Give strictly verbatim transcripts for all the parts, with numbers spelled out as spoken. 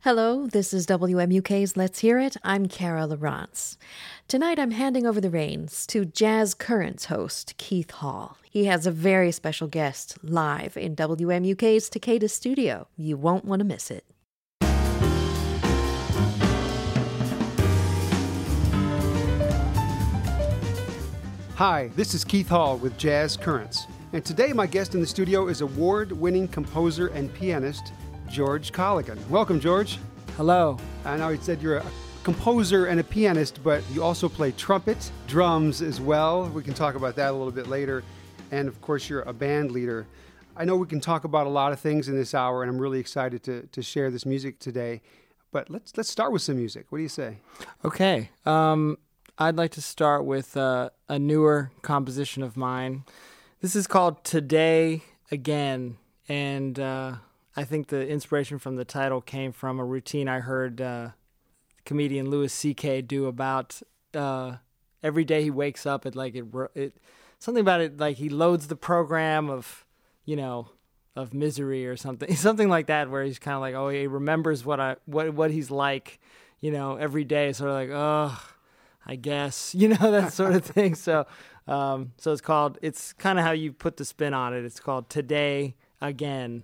Hello, this is W M U K's Let's Hear It. I'm Kara Lawrence. Tonight I'm handing over the reins to Jazz Currents host Keith Hall. He has a very special guest live in W M U K's Takeda studio. You won't want to miss it. Hi, this is Keith Hall with Jazz Currents. And today my guest in the studio is award-winning composer and pianist George Colligan. Welcome, George. Hello. I know you said you're a composer and a pianist, but you also play trumpet, drums as well. We can talk about that a little bit later. And of course, you're a band leader. I know we can talk about a lot of things in this hour, and I'm really excited to, to share this music today. But let's let's start with some music. What do you say? Okay. Um, I'd like to start with uh, a newer composition of mine. This is called Today Again, and uh, I think the inspiration from the title came from a routine I heard uh, comedian Louis C K do about uh, every day he wakes up. It like it, it something about it like he loads the program of you know of misery or something something like that, where he's kind of like, oh, he remembers what I what what he's like, you know, every day. Sort of like, oh, I guess, you know, that sort of thing. So um, so it's called. It's kind of how you put the spin on it. It's called Today Again.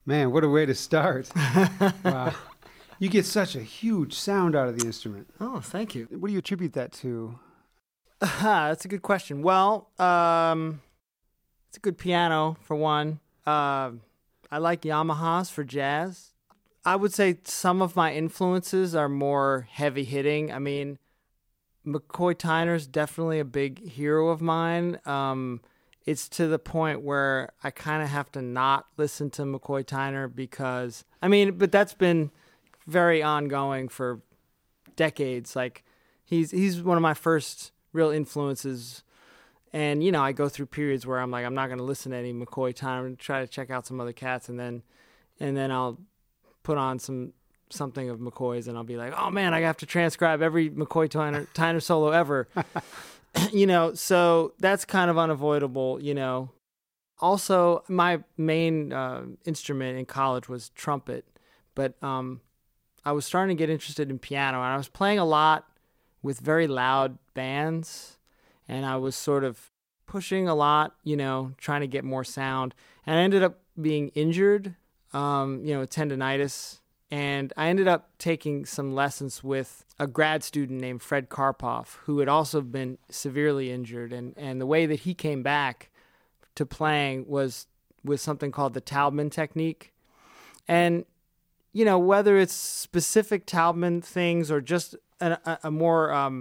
Man, what a way to start. Wow. You get such a huge sound out of the instrument. Oh, thank you. What do you attribute that to? That's a good question. Well, um, it's a good piano, for one. Uh, I like Yamahas for jazz. I would say some of my influences are more heavy-hitting. I mean, McCoy Tyner's definitely a big hero of mine. Um, it's to the point where I kind of have to not listen to McCoy Tyner because, I mean, but that's been very ongoing for decades. Like, he's he's one of my first real influences. And, you know, I go through periods where I'm like, I'm not going to listen to any McCoy Tyner. I'm going to try to check out some other cats, and then and then I'll put on some something of McCoy's, and I'll be like, oh, man, I have to transcribe every McCoy Tyner, Tyner solo ever. You know, so that's kind of unavoidable, you know. Also, my main uh, instrument in college was trumpet, but um, I was starting to get interested in piano, and I was playing a lot with very loud bands, and I was sort of pushing a lot, you know, trying to get more sound, and I ended up being injured, um, you know, tendonitis, and I ended up taking some lessons with a grad student named Fred Karpoff, who had also been severely injured. And, and the way that he came back to playing was with something called the Taubman technique. And, you know, whether it's specific Taubman things or just a, a, a more, um,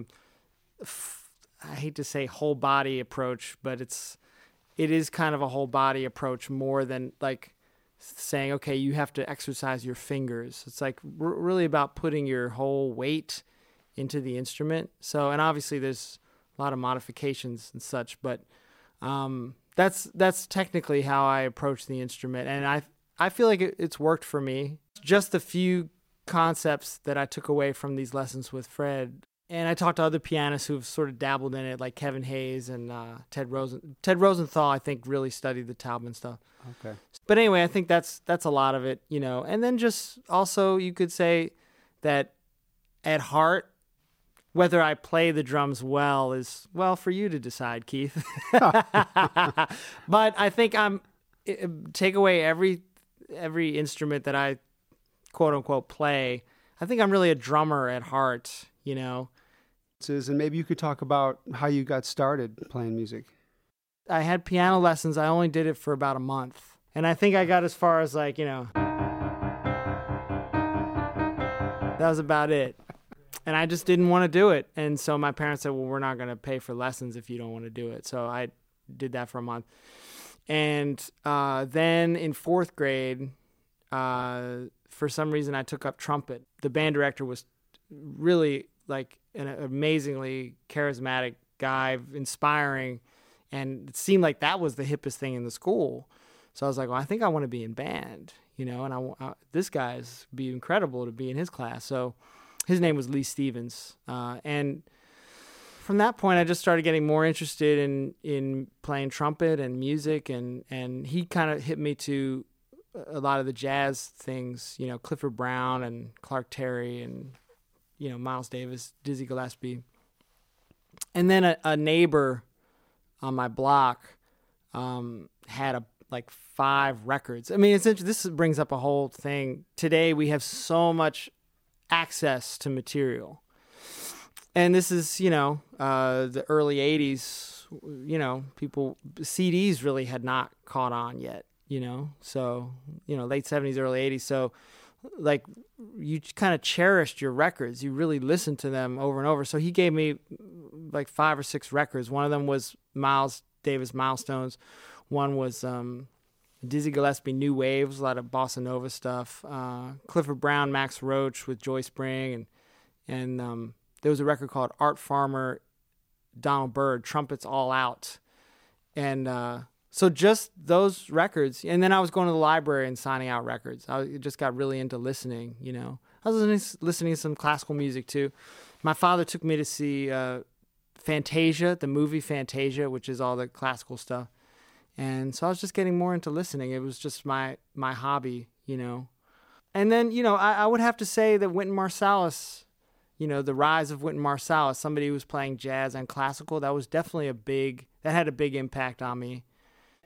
f- I hate to say whole body approach, but it's it is kind of a whole body approach more than like saying, okay, you have to exercise your fingers. It's like r- really about putting your whole weight into the instrument. So, and obviously there's a lot of modifications and such, but um, that's that's technically how I approach the instrument. And I I feel like it, it's worked for me. Just a few concepts that I took away from these lessons with Fred. And I talked to other pianists who've sort of dabbled in it, like Kevin Hayes and uh, Ted Rosen. Ted Rosenthal, I think, really studied the Taubman stuff. Okay. But anyway, I think that's that's a lot of it, you know. And then just also you could say that at heart, whether I play the drums well is, well, for you to decide, Keith. But I think I'm, take away every every instrument that I quote unquote play, I think I'm really a drummer at heart, you know. And maybe you could talk about how you got started playing music. I had piano lessons. I only did it for about a month. And I think I got as far as like, you know, that was about it. And I just didn't want to do it. And so my parents said, well, we're not going to pay for lessons if you don't want to do it. So I did that for a month. And uh, then in fourth grade, uh, for some reason, I took up trumpet. The band director was really like an amazingly charismatic guy, inspiring. And it seemed like that was the hippest thing in the school. So I was like, well, I think I want to be in band, you know, and I, I this guy's be incredible to be in his class. So his name was Lee Stevens. Uh, and from that point, I just started getting more interested in, in playing trumpet and music. And, and he kind of hit me to a lot of the jazz things, you know, Clifford Brown and Clark Terry and, you know, Miles Davis, Dizzy Gillespie. And then a, a neighbor on my block um, had a like five records. I mean, it's this brings up a whole thing. Today we have so much access to material, and this is you know uh, the early eighties. You know, people C Ds really had not caught on yet. You know, so you know late seventies, early eighties. So like you kind of cherished your records. You really listened to them over and over. So he gave me like five or six records. One of them was Miles Davis Milestones. One was um, Dizzy Gillespie New Waves, a lot of bossa nova stuff. Uh, Clifford Brown, Max Roach with Joy Spring, and and um, there was a record called Art Farmer, Donald Byrd, Trumpets All Out, and uh, so just those records. And then I was going to the library and signing out records. I just got really into listening. You know, I was listening, listening to some classical music too. My father took me to see uh, Fantasia, the movie Fantasia, which is all the classical stuff. And so I was just getting more into listening. It was just my, my hobby, you know. And then, you know, I, I would have to say that Wynton Marsalis, you know, the rise of Wynton Marsalis, somebody who was playing jazz and classical, that was definitely a big, that had a big impact on me.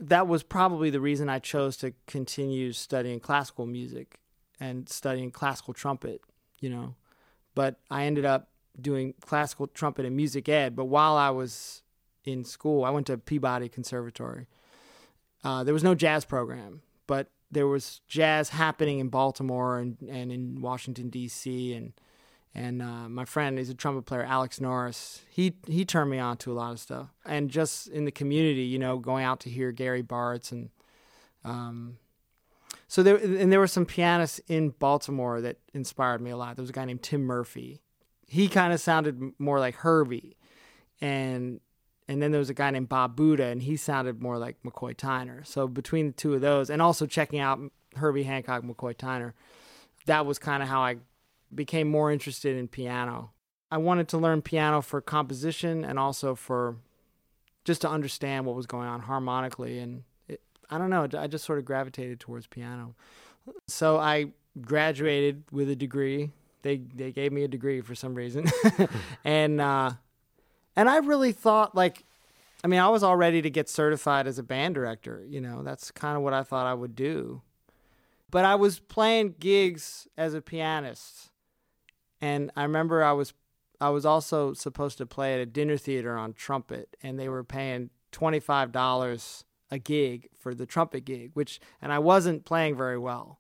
that was probably the reason I chose to continue studying classical music and studying classical trumpet, you know. But I ended up doing classical trumpet and music ed. But while I was in school, I went to Peabody Conservatory. Uh, there was no jazz program, but there was jazz happening in Baltimore and, and in Washington, D C, and and uh, my friend, he's a trumpet player, Alex Norris, he he turned me on to a lot of stuff. And just in the community, you know, going out to hear Gary Bartz. And um, so there, and there were some pianists in Baltimore that inspired me a lot. There was a guy named Tim Murphy. He kind of sounded more like Herbie. And And then there was a guy named Bob Buda, and he sounded more like McCoy Tyner. So between the two of those, and also checking out Herbie Hancock, McCoy Tyner, that was kind of how I became more interested in piano. I wanted to learn piano for composition and also for just to understand what was going on harmonically. And it, I don't know, I just sort of gravitated towards piano. So I graduated with a degree. They they gave me a degree for some reason. and uh And I really thought, like, I mean, I was all ready to get certified as a band director. You know, that's kind of what I thought I would do. But I was playing gigs as a pianist. And I remember I was I was also supposed to play at a dinner theater on trumpet. And they were paying twenty-five dollars a gig for the trumpet gig, which, and I wasn't playing very well.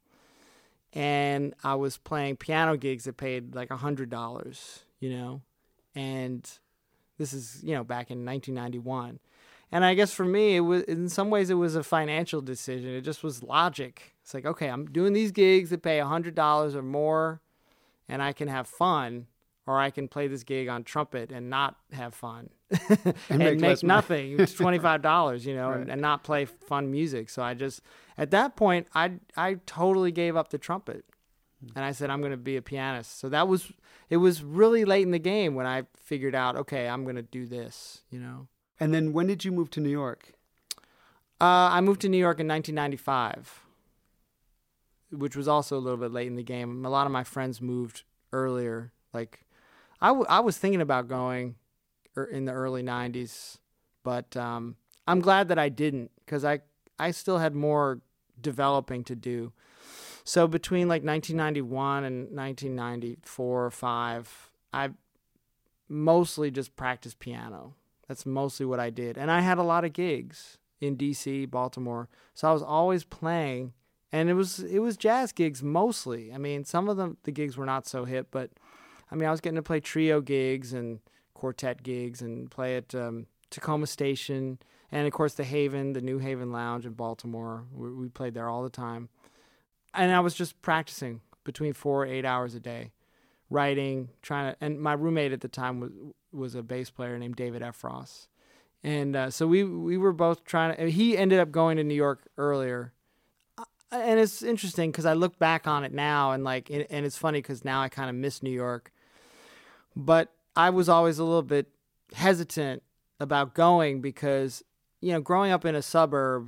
And I was playing piano gigs that paid like one hundred dollars, you know, and this is, you know, back in nineteen ninety-one. And I guess for me, it was, in some ways, it was a financial decision. It just was logic. It's like, okay, I'm doing these gigs that pay one hundred dollars or more, and I can have fun, or I can play this gig on trumpet and not have fun and, and make, make nothing. It's twenty-five dollars, you know, right. and, and not play fun music. So I just, at that point, I I totally gave up the trumpet. And I said, I'm going to be a pianist. So that was, it was really late in the game when I figured out, okay, I'm going to do this, you know. And then when did you move to New York? Uh, I moved to New York in nineteen ninety-five, which was also a little bit late in the game. A lot of my friends moved earlier. Like, I, w- I was thinking about going er- in the early nineties, but um, I'm glad that I didn't, because I, I still had more developing to do. So between like nineteen ninety-one and nineteen ninety-four or five, I mostly just practiced piano. That's mostly what I did. And I had a lot of gigs in D C, Baltimore. So I was always playing, and it was it was jazz gigs mostly. I mean, some of them, the gigs were not so hip, but I mean, I was getting to play trio gigs and quartet gigs and play at um, Tacoma Station and, of course, the Haven, the New Haven Lounge in Baltimore. We, we played there all the time. And I was just practicing between four or eight hours a day, writing, trying to, and my roommate at the time was was a bass player named David Efros. And uh, so we we were both trying to, he ended up going to New York earlier. And it's interesting because I look back on it now and like, and it's funny because now I kind of miss New York. But I was always a little bit hesitant about going because, you know, growing up in a suburb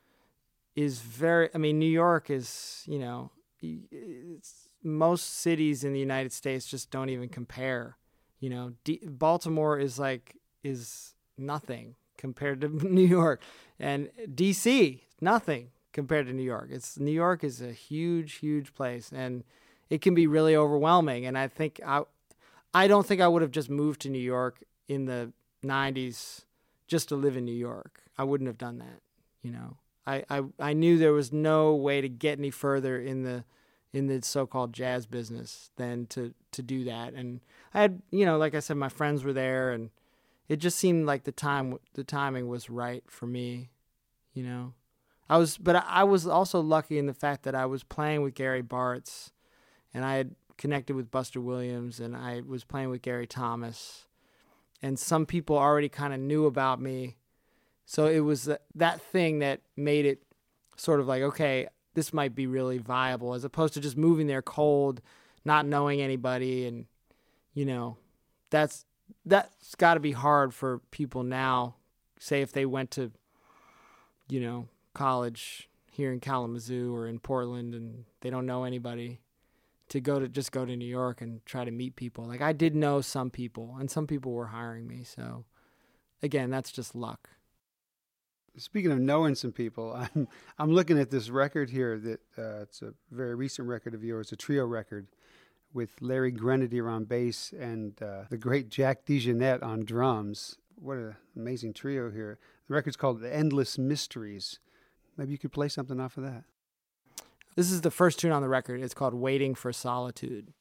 is very, I mean, New York is, you know, it's, most cities in the United States just don't even compare. You know, D- Baltimore is like, is nothing compared to New York. And D C, nothing compared to New York. It's New York is a huge, huge place, and it can be really overwhelming. And I think, I, I don't think I would have just moved to New York in the nineties just to live in New York. I wouldn't have done that, you know. I, I, I knew there was no way to get any further in the in the so-called jazz business than to, to do that. And I had, you know, like I said, my friends were there, and it just seemed like the time the timing was right for me, you know. I was, but I was also lucky in the fact that I was playing with Gary Bartz, and I had connected with Buster Williams, and I was playing with Gary Thomas, and some people already kind of knew about me. So it was that thing that made it sort of like, okay, this might be really viable, as opposed to just moving there cold, not knowing anybody. And, you know, that's that's got to be hard for people now, say if they went to, you know, college here in Kalamazoo or in Portland and they don't know anybody, to go to just go to New York and try to meet people. Like, I did know some people, and some people were hiring me. So, again, that's just luck. Speaking of knowing some people, I'm I'm looking at this record here that uh, it's a very recent record of yours, a trio record with Larry Grenadier on bass and uh, the great Jack DeJohnette on drums. What an amazing trio here. The record's called The Endless Mysteries. Maybe you could play something off of that. This is the first tune on the record. It's called Waiting for Solitude.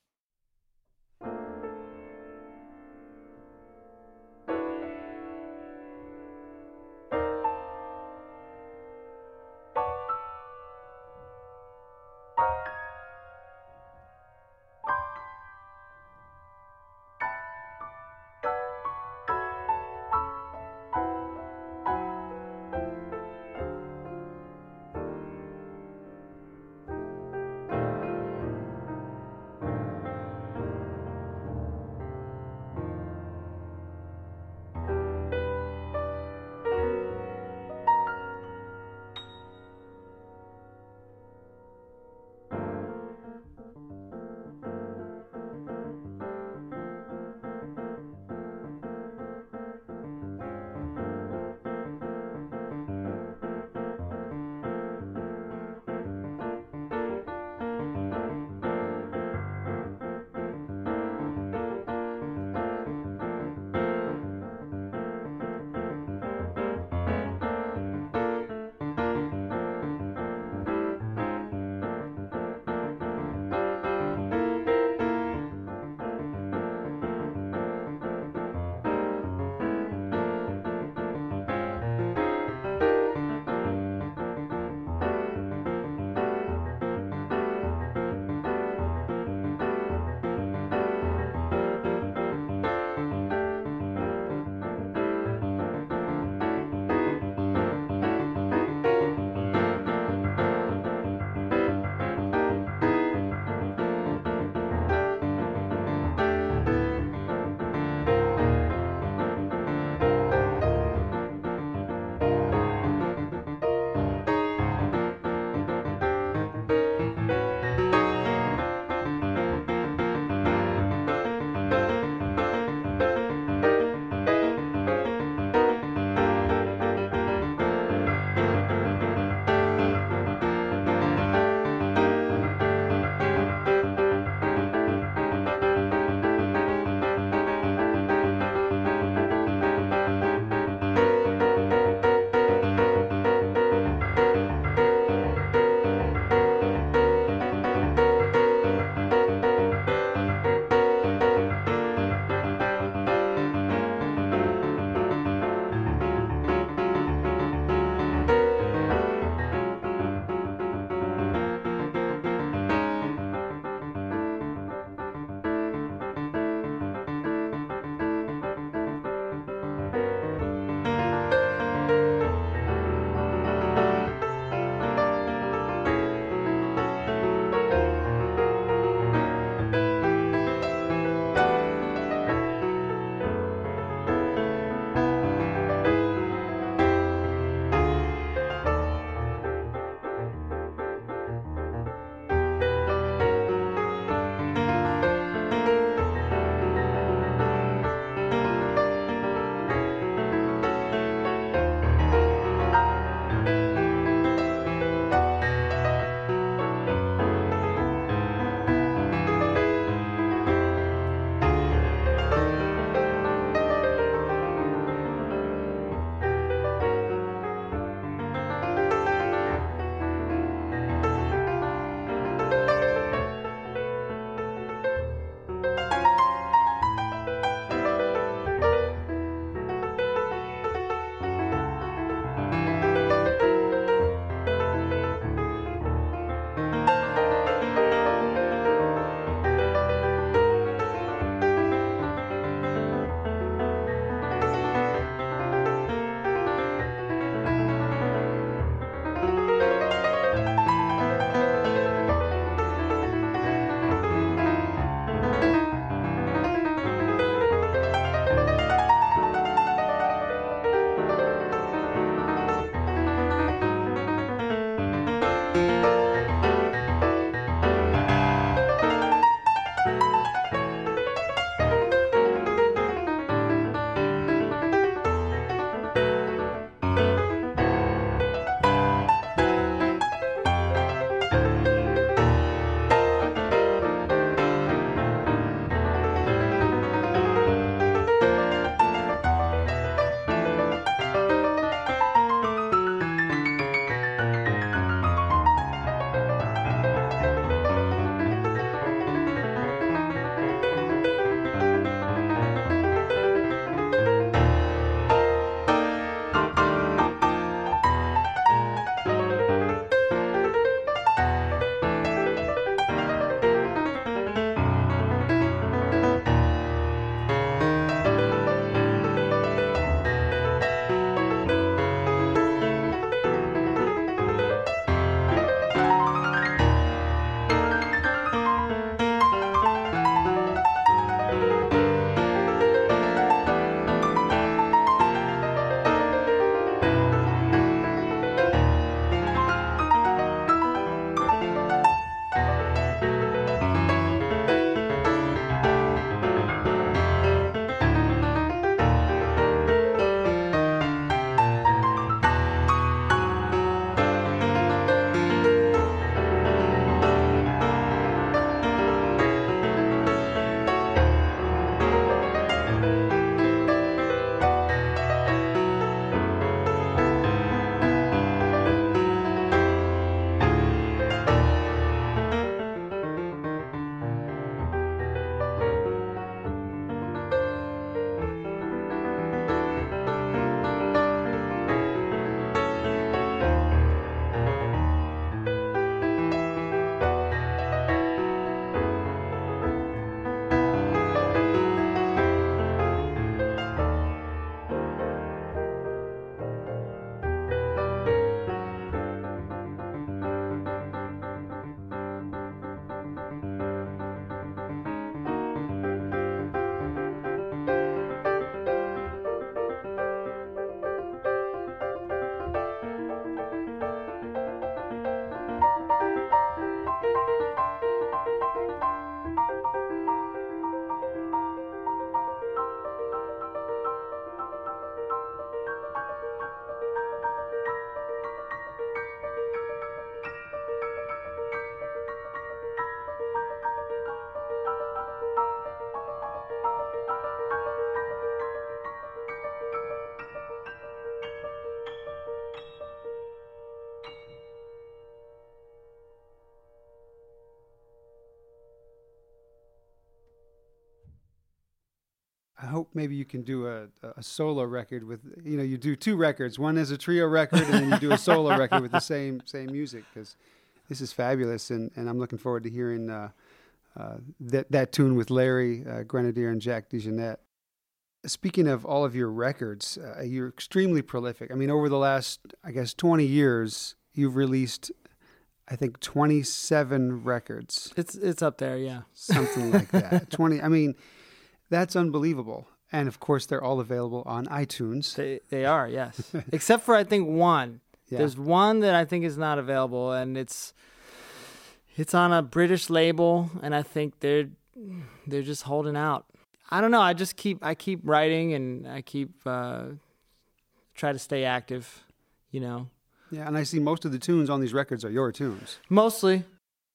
I hope maybe you can do a, a solo record with, you know, you do two records. One is a trio record, and then you do a solo record with the same same music, because this is fabulous, and, and I'm looking forward to hearing uh, uh, that that tune with Larry uh, Grenadier and Jack DeJohnette. Speaking of all of your records, uh, you're extremely prolific. I mean, over the last, I guess, twenty years, you've released, I think, twenty-seven records. It's it's up there, yeah. Something like that. twenty. I mean, that's unbelievable. And of course, they're all available on iTunes. They they are, yes. Except for, I think, one. Yeah. There's one that I think is not available, and it's it's on a British label, and I think they're they're just holding out. I don't know. I just keep I keep writing, and I keep uh, try to stay active, you know. Yeah, and I see most of the tunes on these records are your tunes. Mostly.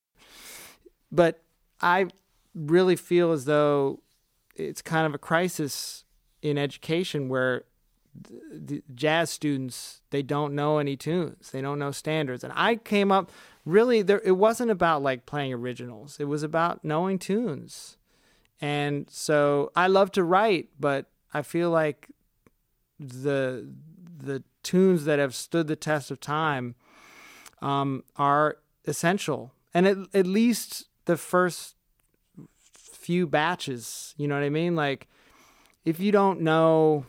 But I really feel as though it's kind of a crisis in education where the jazz students, they don't know any tunes. They don't know standards. And I came up, really, there. It wasn't about like playing originals. It was about knowing tunes. And so I love to write, but I feel like the the tunes that have stood the test of time um, are essential. And at, at least the first few batches, you know what I mean? Like, if you don't know,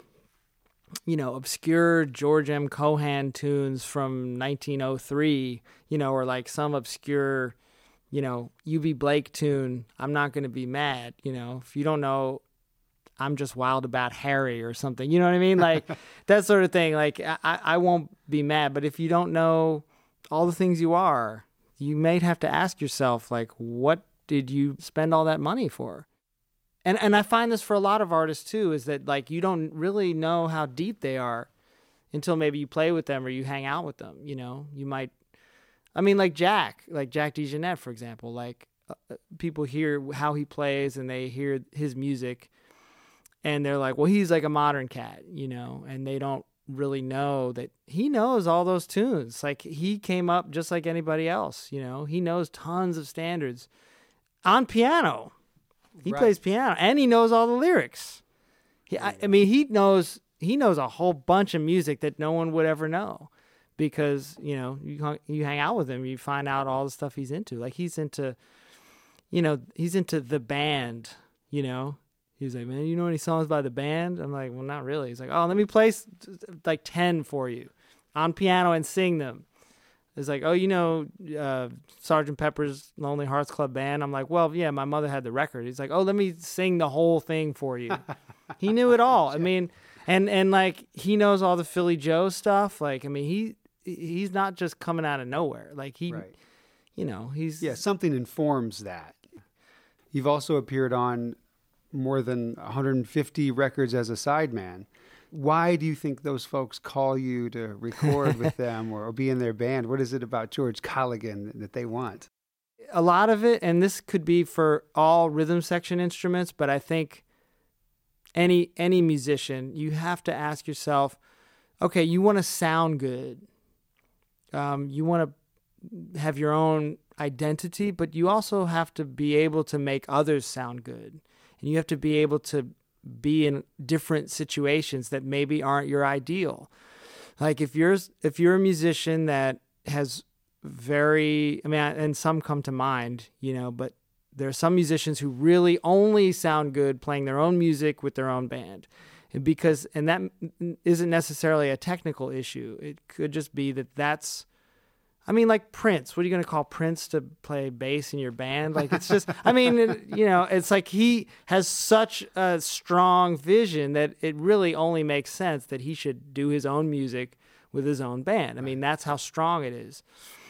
you know, obscure George M. Cohan tunes from nineteen oh three, you know, or like some obscure, you know, U B Blake tune, I'm not going to be mad, you know. If you don't know I'm Just Wild About Harry or something, you know what I mean? Like, that sort of thing. Like, I, I won't be mad. But if you don't know all the things you are, you may have to ask yourself, like, what did you spend all that money for? And and I find this for a lot of artists, too, is that, like, you don't really know how deep they are until maybe you play with them or you hang out with them, you know? You might... I mean, like Jack, like Jack DeJohnette, for example. Like, uh, people hear how he plays and they hear his music, and they're like, well, he's like a modern cat, you know, and they don't really know that he knows all those tunes. Like, he came up just like anybody else, you know. He knows tons of standards on piano. He Right. plays piano, and he knows all the lyrics. He, I, I mean, he knows he knows a whole bunch of music that no one would ever know, because, you know, you hung- you hang out with him, you find out all the stuff he's into. Like, he's into, you know, he's into The Band, you know. He was like, man, you know any songs by The Band? I'm like, well, not really. He's like, oh, let me play s- like ten for you on piano and sing them. It's like, oh, you know, uh, Sergeant Pepper's Lonely Hearts Club Band? I'm like, well, yeah, my mother had the record. He's like, oh, let me sing the whole thing for you. He knew it all. I mean, and, and like, he knows all the Philly Joe stuff. Like, I mean, he he's not just coming out of nowhere. Like, he, Right. you know, he's... Yeah, something informs that. You've also appeared on more than one hundred fifty records as a sideman. Why do you think those folks call you to record with them or, or be in their band? What is it about George Colligan that they want? A lot of it, and this could be for all rhythm section instruments, but I think any any musician, you have to ask yourself, okay, you want to sound good. Um, you want to have your own identity, but you also have to be able to make others sound good. And you have to be able to be in different situations that maybe aren't your ideal. Like, if you're if you're a musician that has very, I mean, and some come to mind, you know, but there are some musicians who really only sound good playing their own music with their own band. And because, and that isn't necessarily a technical issue. It could just be that that's, I mean, like Prince. What are you going to call Prince to play bass in your band? Like, it's just, I mean, it, you know, it's like he has such a strong vision that it really only makes sense that he should do his own music with his own band. I mean, that's how strong it is.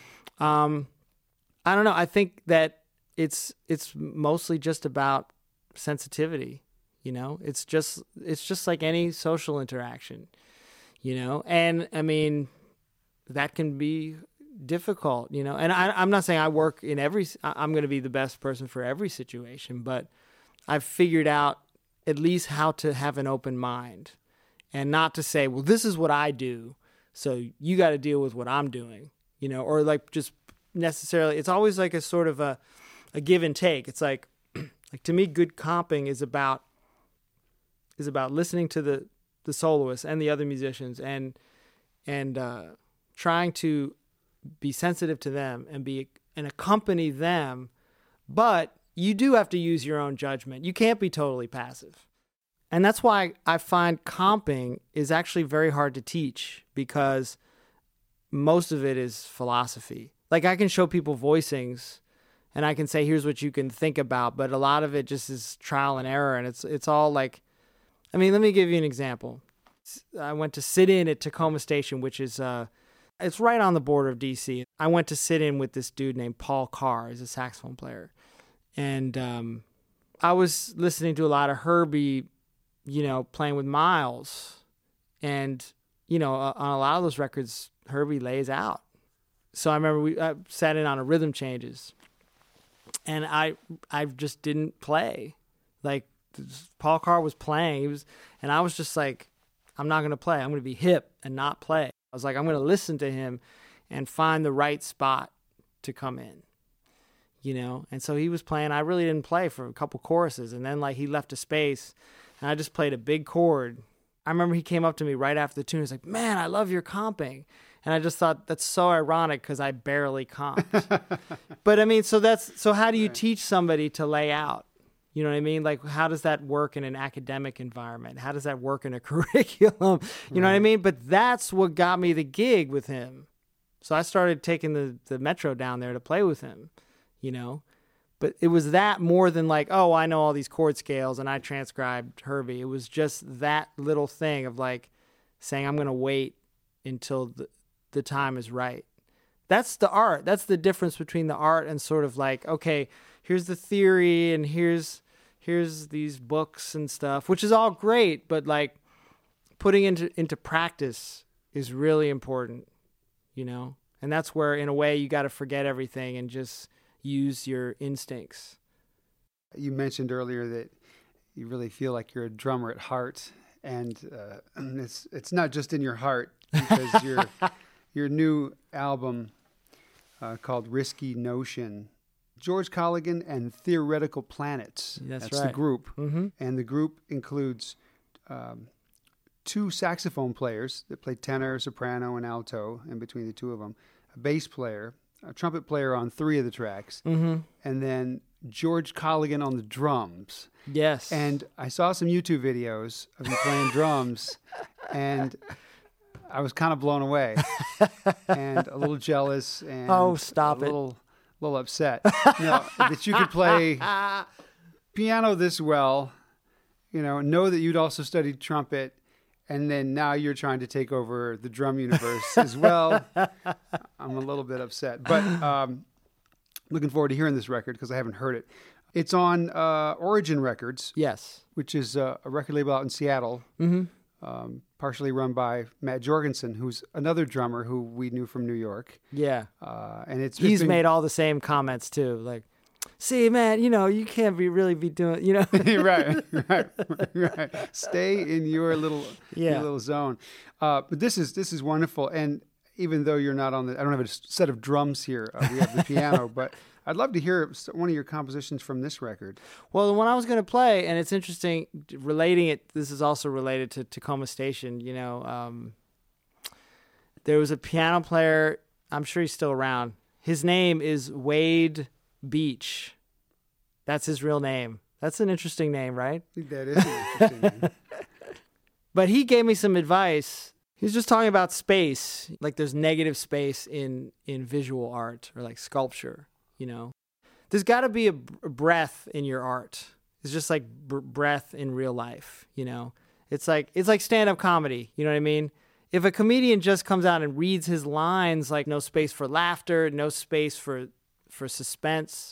Um, I don't know. I think that it's it's mostly just about sensitivity. You know, it's just it's just like any social interaction. You know, and I mean, that can be difficult, you know, and I, I'm not saying I work in every, I'm going to be the best person for every situation, but I've figured out at least how to have an open mind and not to say, well, this is what I do, so you got to deal with what I'm doing, you know, or like just necessarily, it's always like a sort of a, a give and take. It's like, like to me, good comping is about is about listening to the the soloists and the other musicians and and uh, trying to be sensitive to them and be and accompany them, but you do have to use your own judgment. You can't be totally passive. And that's why I find comping is actually very hard to teach, because most of it is philosophy. Like, I can show people voicings and I can say, here's what you can think about, but a lot of it just is trial and error. And it's it's all like, I mean, let me give you an example. I went to sit in at Tacoma Station, which is, uh, it's right on the border of D C. I went to sit in with this dude named Paul Carr. He's a saxophone player. And um, I was listening to a lot of Herbie, you know, playing with Miles. And, you know, uh, on a lot of those records, Herbie lays out. So I remember we I sat in on a Rhythm Changes. And I I just didn't play. Like, Paul Carr was playing. He was, and I was just like, I'm not going to play. I'm going to be hip and not play. I was like, I'm going to listen to him and find the right spot to come in, you know? And so he was playing. I really didn't play for a couple choruses. And then, like, he left a space, and I just played a big chord. I remember he came up to me right after the tune. He's like, man, I love your comping. And I just thought, that's so ironic because I barely comped. But, I mean, so that's so how do you right. teach somebody to lay out? You know what I mean? Like, how does that work in an academic environment? How does that work in a curriculum? You right. know what I mean? But that's what got me the gig with him. So I started taking the, the Metro down there to play with him, you know? But it was that more than like, oh, I know all these chord scales and I transcribed Herbie. It was just that little thing of like saying, I'm going to wait until the, the time is right. That's the art. That's the difference between the art and sort of like, okay, here's the theory and here's here's these books and stuff, which is all great, but like putting into into practice is really important, you know? And that's where, in a way, you got to forget everything and just use your instincts. You mentioned earlier that you really feel like you're a drummer at heart, and uh, it's it's not just in your heart, because your your new album uh, called Risky Notion, George Colligan and Theoretical Planets. That's, That's right. the group. Mm-hmm. And the group includes um, two saxophone players that play tenor, soprano, and alto in between the two of them, a bass player, a trumpet player on three of the tracks, mm-hmm. and then George Colligan on the drums. Yes. And I saw some YouTube videos of you playing drums, and I was kind of blown away and a little jealous and oh, stop a it. little... a little upset, you know, that you could play piano this well, you know, know that you'd also studied trumpet, and then now you're trying to take over the drum universe as well. I'm a little bit upset, but um, looking forward to hearing this record because I haven't heard it. It's on uh, Origin Records. Yes. Which is uh, a record label out in Seattle. Mm-hmm. Um, partially run by Matt Jorgensen, who's another drummer who we knew from New York. Yeah. Uh, and it's He's it's been... made all the same comments too. Like, see, man, you know, you can't be really be doing, you know. right, right, right. Stay in your little, yeah. your little zone. Uh, but this is this is wonderful. And even though you're not on the, I don't have a set of drums here. Uh, we have the piano, but I'd love to hear one of your compositions from this record. Well, the one I was going to play, and it's interesting, relating it, this is also related to Tacoma Station, you know, um, there was a piano player, I'm sure he's still around. His name is Wade Beach. That's his real name. That's an interesting name, right? That is an interesting name. But he gave me some advice. He was just talking about space, like there's negative space in, in visual art or like sculpture. You know, there's got to be a, b- a breath in your art. It's just like b- breath in real life. You know, it's like it's like stand-up comedy. You know what I mean? If a comedian just comes out and reads his lines, like no space for laughter, no space for for suspense,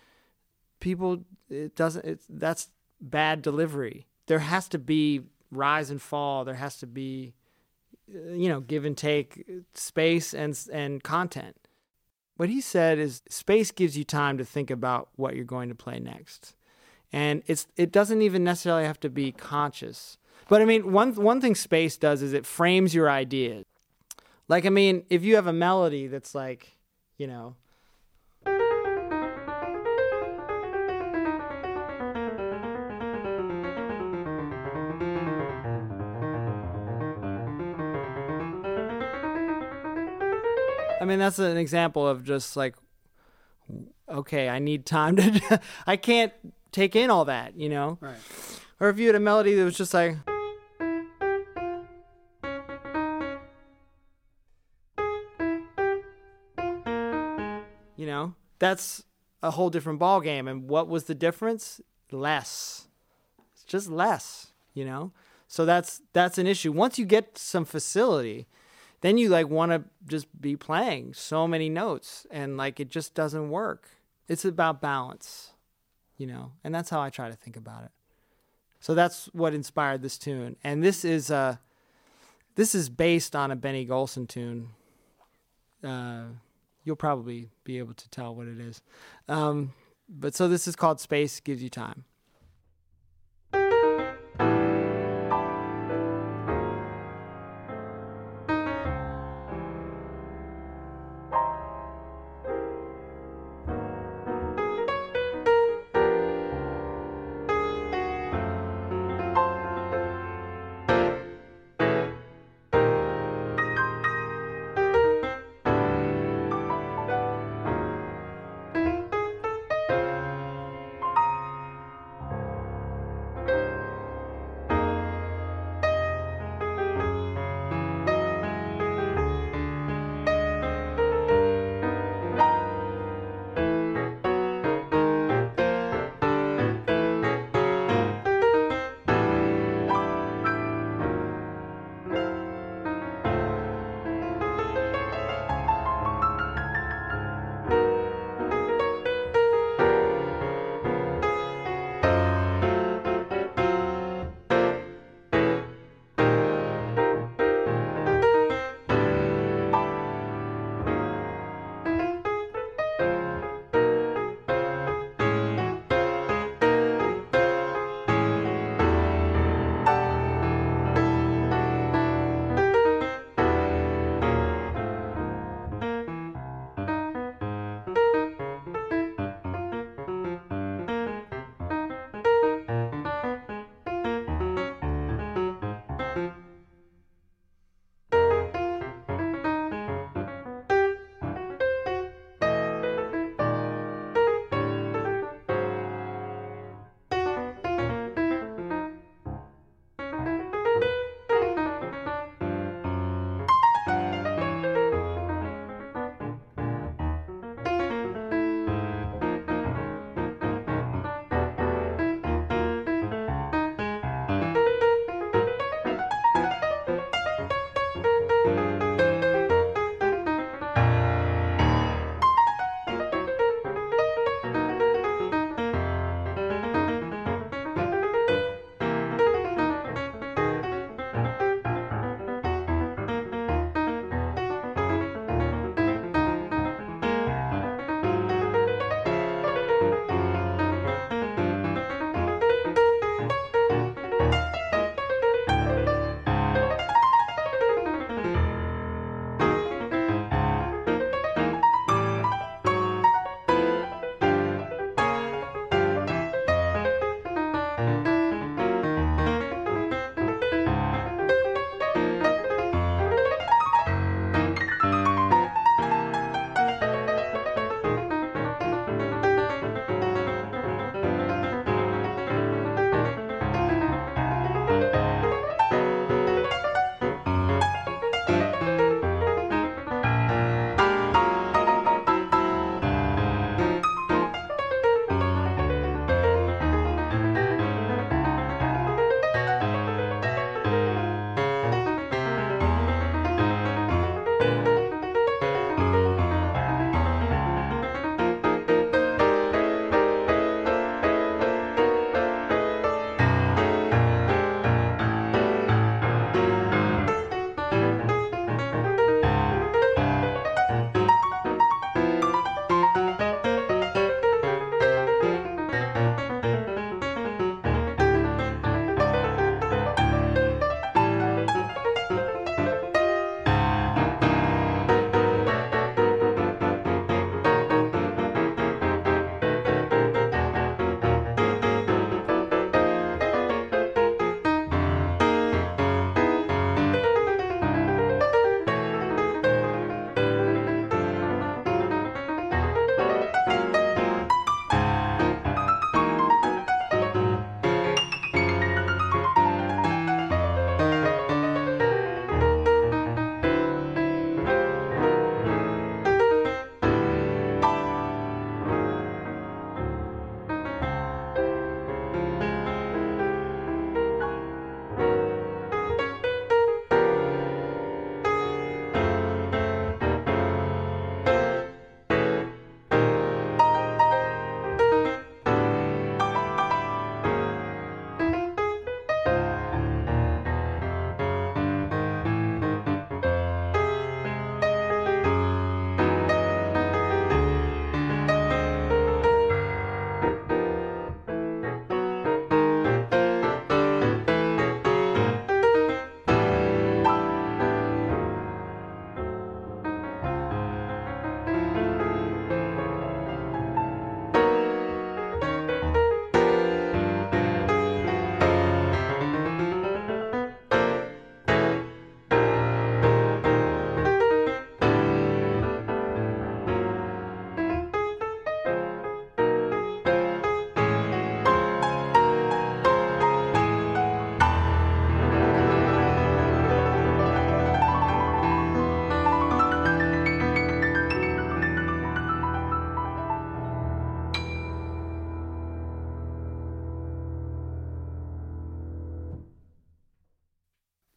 people, it doesn't. It's, that's bad delivery. There has to be rise and fall. There has to be, you know, give and take, space and and content. What he said is space gives you time to think about what you're going to play next. And it's it doesn't even necessarily have to be conscious. But I mean, one one thing space does is it frames your ideas. Like, I mean, if you have a melody that's like, you know, I mean, that's an example of just like, okay, I need time to, I can't take in all that, you know? Right. Or if you had a melody that was just like, you know, that's a whole different ball game. And what was the difference? Less. It's just less, you know? So that's that's an issue. Once you get some facility, then you like want to just be playing so many notes and like it just doesn't work. It's about balance, you know? And that's how I try to think about it. So that's what inspired this tune. And this is uh this is based on a Benny Golson tune. Uh You'll probably be able to tell what it is. Um, but so this is called Space Gives You Time.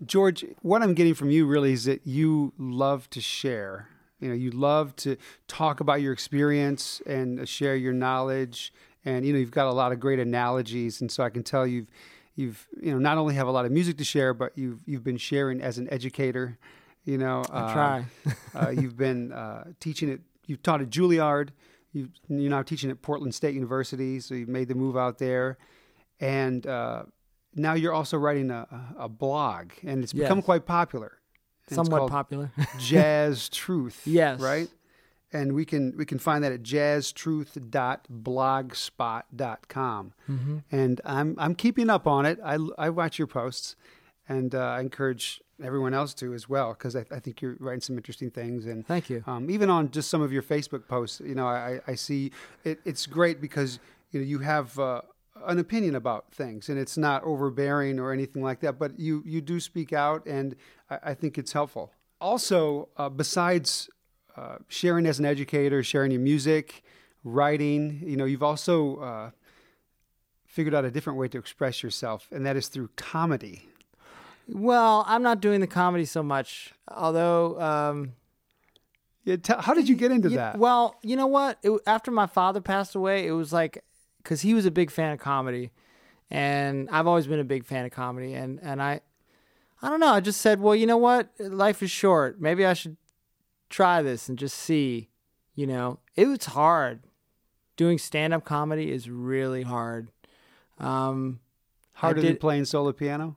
George, what I'm getting from you really is that you love to share. You know, you love to talk about your experience and share your knowledge. And, you know, you've got a lot of great analogies. And so I can tell you've, you've, you know, not only have a lot of music to share, but you've, you've been sharing as an educator. You know, I uh, try. uh, you've been uh, teaching it. You've taught at Juilliard. You, you're now teaching at Portland State University. So you made the move out there. And uh, now you're also writing a, a blog, and it's become Yes. quite popular. And it's Somewhat called popular. Jazz Truth. Yes. Right? And we can we can find that at jazz truth dot blogspot dot com. Mm-hmm. And I'm I'm keeping up on it. I, I watch your posts, and uh, I encourage everyone else to as well, because I, I think you're writing some interesting things. And Thank you. Um, even on just some of your Facebook posts, you know, I, I see it, it's great because you know you have uh, an opinion about things, and it's not overbearing or anything like that. But you you do speak out, and I, I think it's helpful. Also, uh, besides uh, sharing as an educator, sharing your music, writing, you know, you've also uh, figured out a different way to express yourself, and that is through comedy. Well, I'm not doing the comedy so much, although. Um, Yeah, t- how did you get into you- that? Well, you know what? It, after my father passed away, it was like, because he was a big fan of comedy, and I've always been a big fan of comedy, and and I, I don't know. I just said, well, you know what? Life is short. Maybe I should try this and just see. You know, it was hard. Doing stand-up comedy is really hard. Um, Harder I than did- playing solo piano?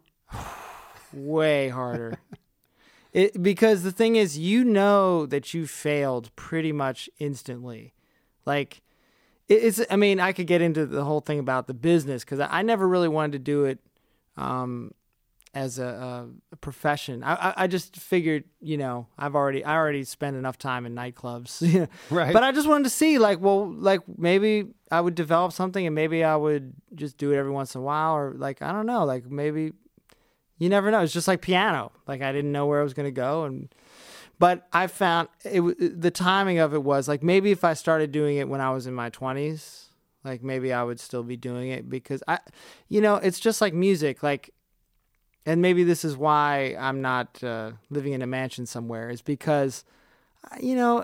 way harder. It, because the thing is, you know that you failed pretty much instantly. Like, it, it's, I mean, I could get into the whole thing about the business, because I, I never really wanted to do it um, as a, a, a profession. I, I, I just figured, you know, I've already, I already spent enough time in nightclubs. Right. But I just wanted to see, like, well, like, maybe I would develop something, and maybe I would just do it every once in a while, or, like, I don't know, like, maybe... You never know. It's just like piano. Like, I didn't know where I was going to go. And, but I found it, the timing of it was like, maybe if I started doing it when I was in my twenties, like maybe I would still be doing it, because I, you know, it's just like music. Like, and maybe this is why I'm not uh, living in a mansion somewhere, is because, you know,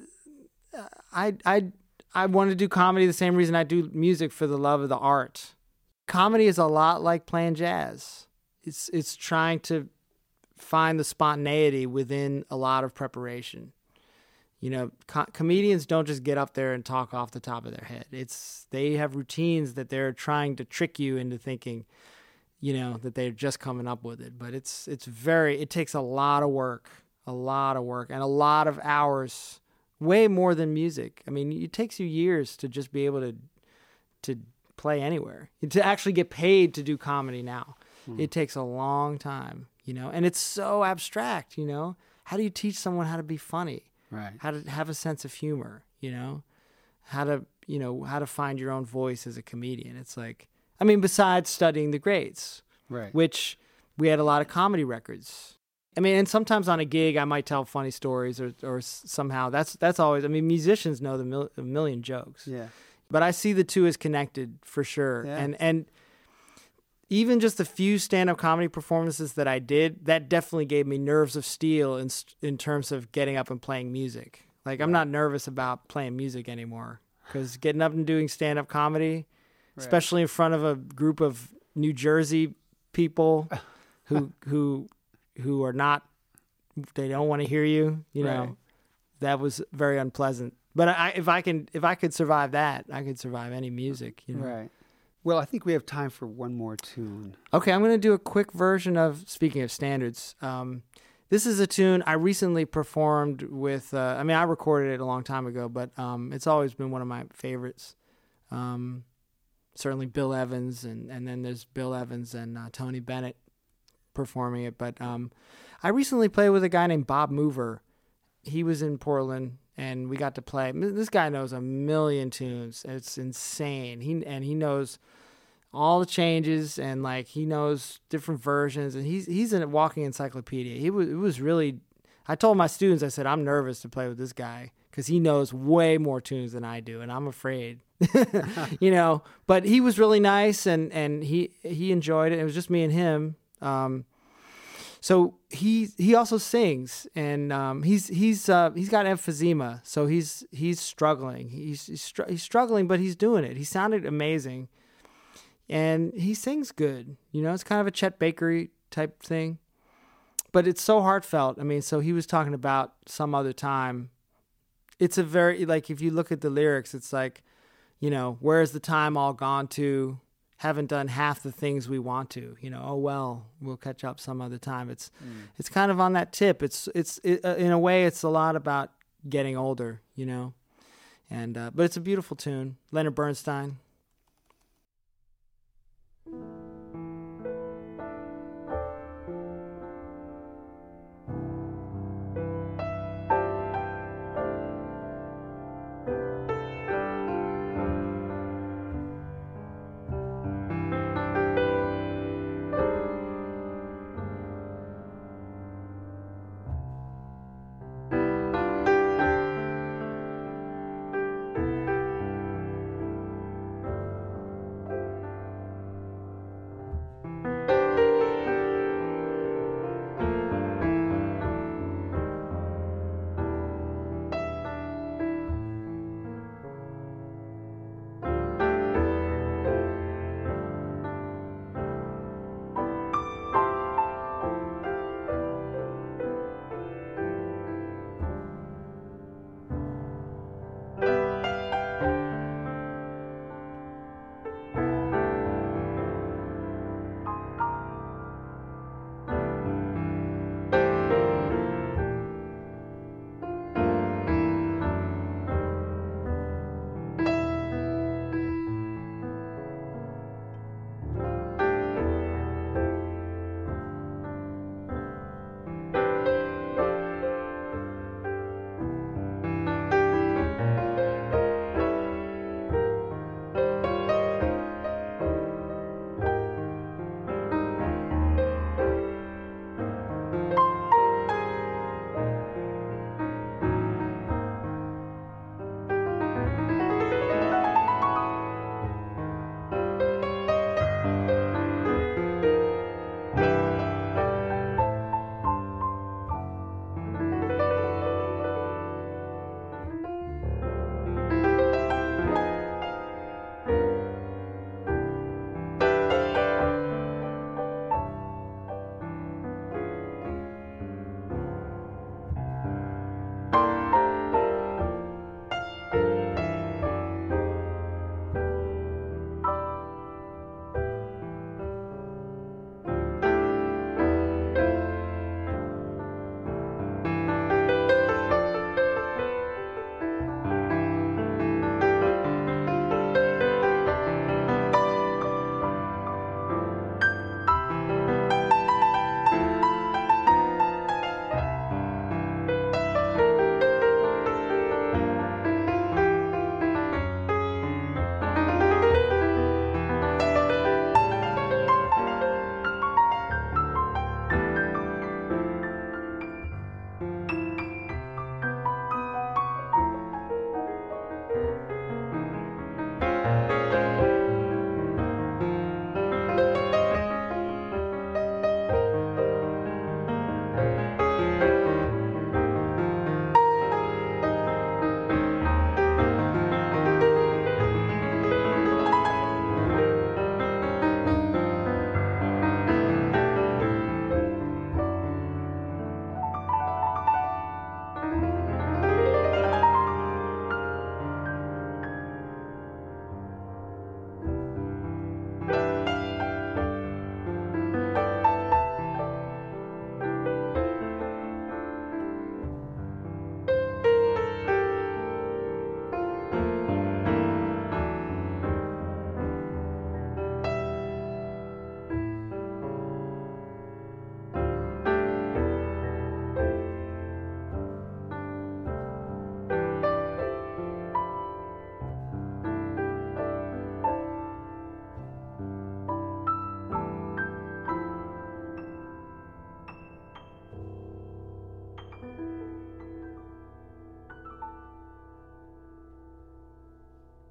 I, I, I want to do comedy the same reason I do music, for the love of the art. Comedy is a lot like playing jazz. It's it's trying to find the spontaneity within a lot of preparation. You know, co- comedians don't just get up there and talk off the top of their head. It's they have routines that they're trying to trick you into thinking, you know, that they're just coming up with it. But it's it's very it takes a lot of work, a lot of work, and a lot of hours, way more than music. I mean, it takes you years to just be able to to play anywhere, to actually get paid to do comedy now. It takes a long time, you know, and it's so abstract, you know. How do you teach someone how to be funny? Right. How to have a sense of humor, you know? How to, you know, how to find your own voice as a comedian. It's like, I mean, besides studying the greats, Right. which we had a lot of comedy records. I mean, and sometimes on a gig, I might tell funny stories, or, or somehow that's, that's always, I mean, musicians know the mil, a million jokes, Yeah. but I see the two as connected for sure. Yeah. And, and, even just the few stand-up comedy performances that I did, that definitely gave me nerves of steel in in terms of getting up and playing music. Like, I'm not nervous about playing music anymore, because getting up and doing stand-up comedy, Right. especially in front of a group of New Jersey people who who who are not, they don't want to hear you, you know, Right. that was very unpleasant. But I, if I can, if I could survive that, I could survive any music, you know. Right. Well, I think we have time for one more tune. Okay, I'm going to do a quick version of, speaking of standards, um, this is a tune I recently performed with, uh, I mean, I recorded it a long time ago, but um, it's always been one of my favorites. Um, certainly Bill Evans, and, and then there's Bill Evans and uh, Tony Bennett performing it. But um, I recently played with a guy named Bob Mover. He was in Portland, and we got to play. This guy knows a million tunes. It's insane. He and he knows all the changes, and like he knows different versions, and he's he's a walking encyclopedia. He was it was really. I told my students, I said, I'm nervous to play with this guy because he knows way more tunes than I do, and I'm afraid, you know. But he was really nice, and and he he enjoyed it. It was just me and him. Um, so he he also sings, and um, he's he's uh, he's got emphysema, so he's he's struggling. He's he's, str- he's struggling, but he's doing it. He sounded amazing, and he sings good. You know, it's kind of a Chet Baker type thing, but it's so heartfelt. I mean, so he was talking about Some Other Time. It's a very, like, if you look at the lyrics, it's like, you know, where's the time all gone to? Haven't done half the things we want to, you know, oh, well, we'll catch up some other time. It's mm. it's kind of on that tip. It's, it's it, uh, in a way, it's a lot about getting older, you know, and, uh, but it's a beautiful tune. Leonard Bernstein.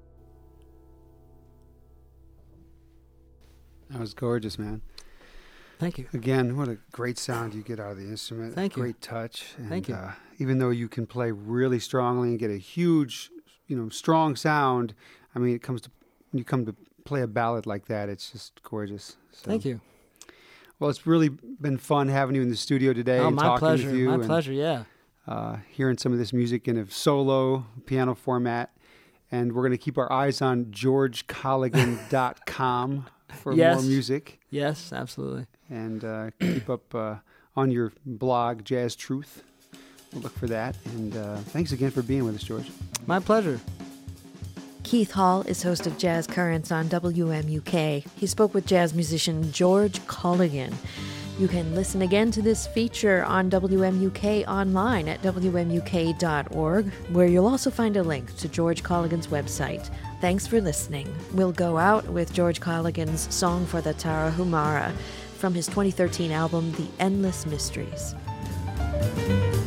That was gorgeous, man. Thank you. Again, what a great sound you get out of the instrument. Thank you. Great touch. And, Thank you. Uh, even though you can play really strongly and get a huge, you know, strong sound, I mean, it comes to when you come to play a ballad like that, it's just gorgeous. So, Thank you. Well, it's really been fun having you in the studio today Oh, and my talking pleasure. with you. My and, pleasure, yeah. Uh, hearing some of this music in a solo piano format. And we're going to keep our eyes on george colligan dot com for Yes. more music. Yes, absolutely. And uh, keep up uh, on your blog, Jazz Truth. We'll look for that. And uh, thanks again for being with us, George. My pleasure. Keith Hall is host of Jazz Currents on W M U K. He spoke with jazz musician George Colligan. You can listen again to this feature on W M U K online at W M U K dot org, where you'll also find a link to George Colligan's website. Thanks for listening. We'll go out with George Colligan's Song for the Tarahumara from his twenty thirteen album, The Endless Mysteries.